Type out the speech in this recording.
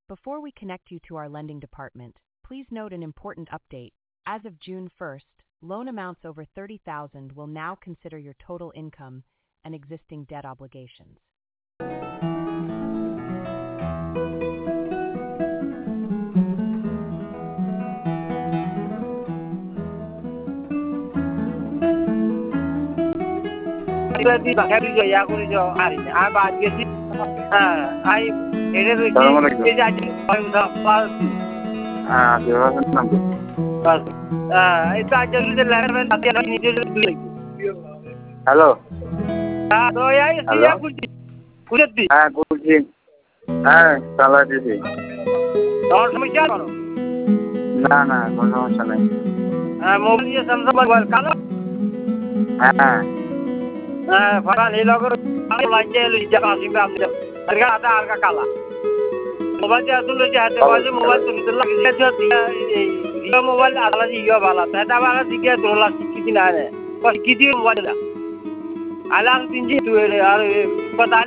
Before we connect you to our lending department, please note an important update. As of June 1st, loan amounts over $30,000 will now consider your total income and existing debt obligations. Hello হ্যাঁ বলছি হ্যাঁ চালা দিদি তোমার সমস্যা করো না না কোনো সমস্যা নেই হ্যাঁ মোবাইল দিয়ে স্যামসাং মোবাইল কালো হ্যাঁ হ্যাঁ ফাটা নীল করে লাইনটা লিজা আসিবে আপনি আরগা আদা আরগা কালা মোবাইল দিয়ে আসলে যে হাতে বাজে মোবাইল তো লাগিয়ে দিও মোবাইল আদলা দিও ভালো সেটা ভালো দিকে তোলা শিখি না রে কি দিও মোবাইল আলাম তিনজি তুই আর কথা